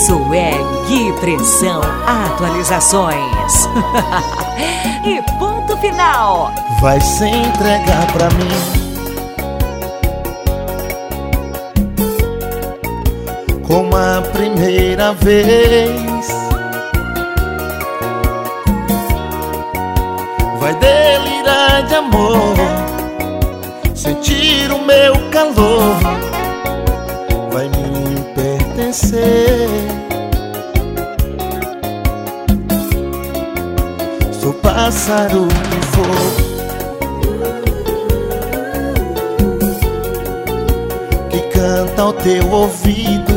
Swag Pressão Atualizações. E ponto final. Vai se entregar pra mim como a primeira vez. Vai delirar de amor, sentir o meu calor, vai me pertencer. Sou pássaro que voa, que canta ao teu ouvido.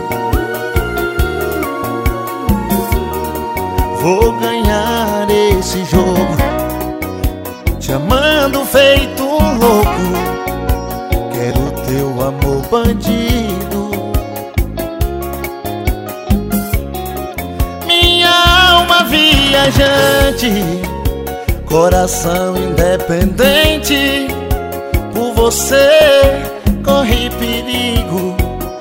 Vou ganhar esse jogo, te amando feito um louco. Quero teu amor bandido. Minha alma viajante, coração independente. Por você corre perigo.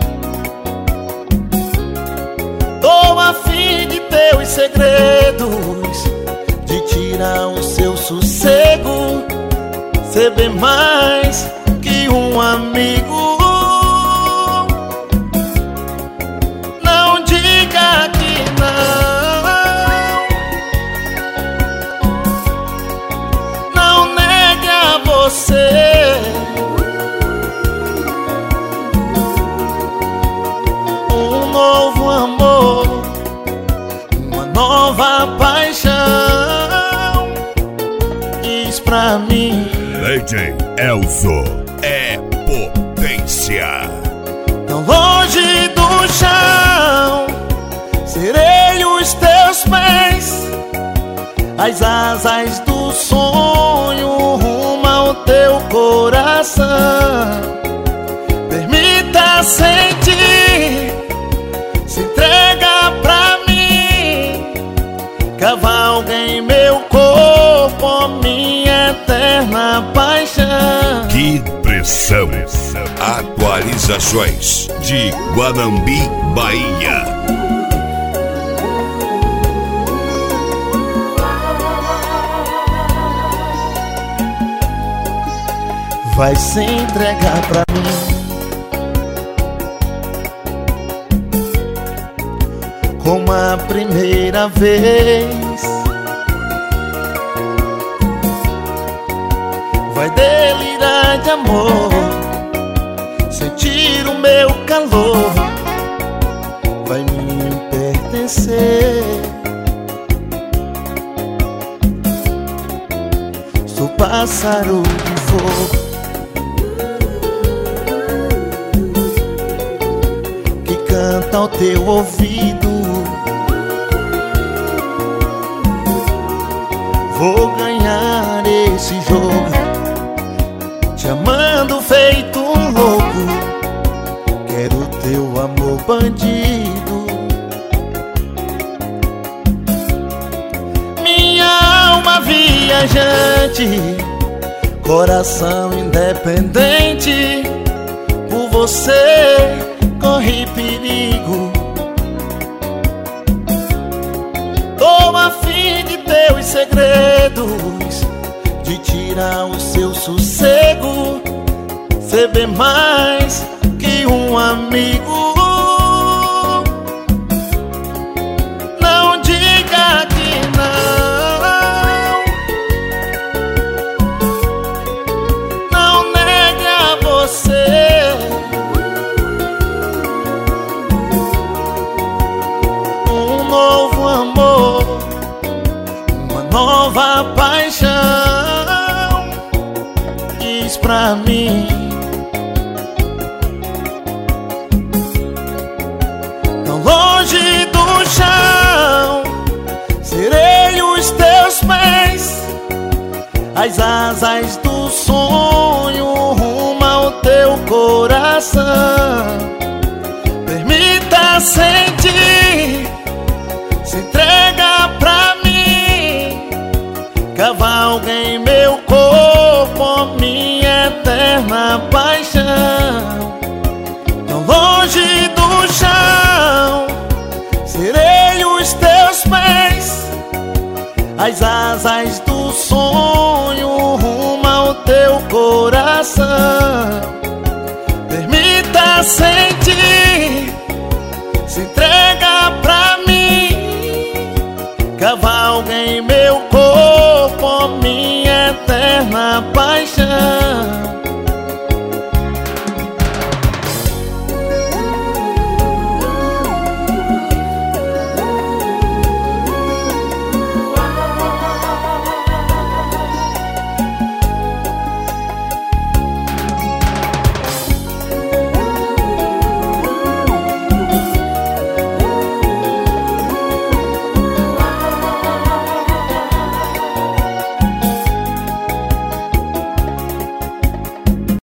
Tô a fim de teus segredos, de tirar o seu sossego, ser bem mais que um amigo. Não diga que não negue a você um novo amor, uma nova paixão. Diz pra mim, DJ Elzo é potência. tão longe do chão, serei os teus pés, as asas do sonho rumo ao teu coração. Permita sentir, se entrega pra mim, cavalga em meu corpo, minha eterna paixão. Que pressão! Atualizações de Guanambi, Bahia. Vai se entregar pra mim como a primeira vez. Vai delirar de amor, sentir o meu calor, vai me pertencer. Sou pássaro que voa, que canta ao teu ouvido. Vou ganhar esse jogo, te amando feito um louco. Quero teu amor bandido. Minha alma viajante, coração independente. Por você corre perigo. Tô a fim de teus segredos, de tirar o seu sossego, ser bem mais que um amigo. Não diga que não negue a você um novo amor, uma nova paixão. Diz pra mim, tão longe do chão, serei os teus pés, as asas do sonho rumo ao teu coração. Permita sentir, se entrega pra mim, cavalga em meu corpo, minha eterna paixão. Tão longe do chão, das asas do sonho rumo ao teu coração. Permita sentir, se entrega pra mim, cavalga em meu corpo, minha eterna paixão.